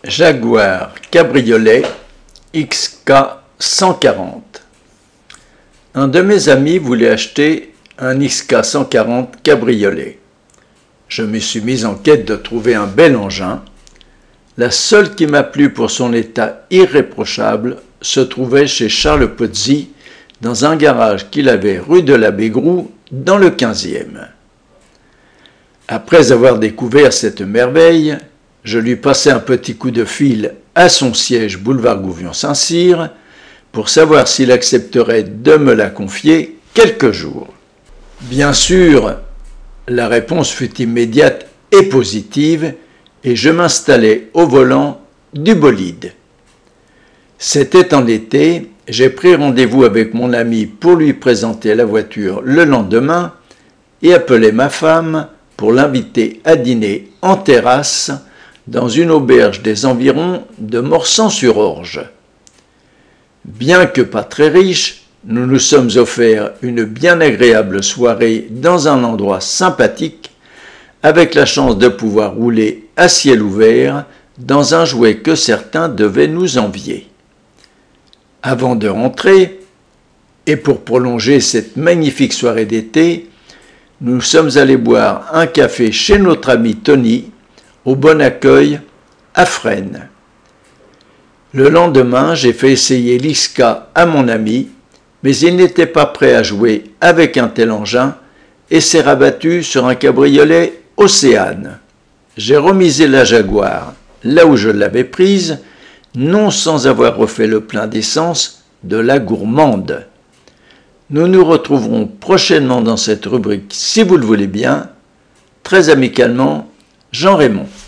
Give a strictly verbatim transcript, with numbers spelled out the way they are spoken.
Jaguar Cabriolet X K cent quarante. Un de mes amis voulait acheter un X K cent quarante Cabriolet. Je me suis mis en quête de trouver un bel engin. La seule qui m'a plu pour son état irréprochable se trouvait chez Charles Pozzi, dans un garage qu'il avait rue de la Bégroux, dans le quinzième. Après avoir découvert cette merveille, je lui passai un petit coup de fil à son siège boulevard Gouvion-Saint-Cyr pour savoir s'il accepterait de me la confier quelques jours. Bien sûr, la réponse fut immédiate et positive et je m'installai au volant du bolide. C'était en été, j'ai pris rendez-vous avec mon ami pour lui présenter la voiture le lendemain et appelé ma femme pour l'inviter à dîner en terrasse dans une auberge des environs de Morsan-sur-Orge. Bien que pas très riche, nous nous sommes offerts une bien agréable soirée dans un endroit sympathique, avec la chance de pouvoir rouler à ciel ouvert dans un jouet que certains devaient nous envier. Avant de rentrer, et pour prolonger cette magnifique soirée d'été, nous sommes allés boire un café chez notre ami Tony, au Bon Accueil, à Fresnes. Le lendemain, j'ai fait essayer l'X K à mon ami, mais il n'était pas prêt à jouer avec un tel engin et s'est rabattu sur un cabriolet Océane. J'ai remisé la Jaguar là où je l'avais prise, non sans avoir refait le plein d'essence de la gourmande. Nous nous retrouverons prochainement dans cette rubrique si vous le voulez bien. Très amicalement, Jean Raymond.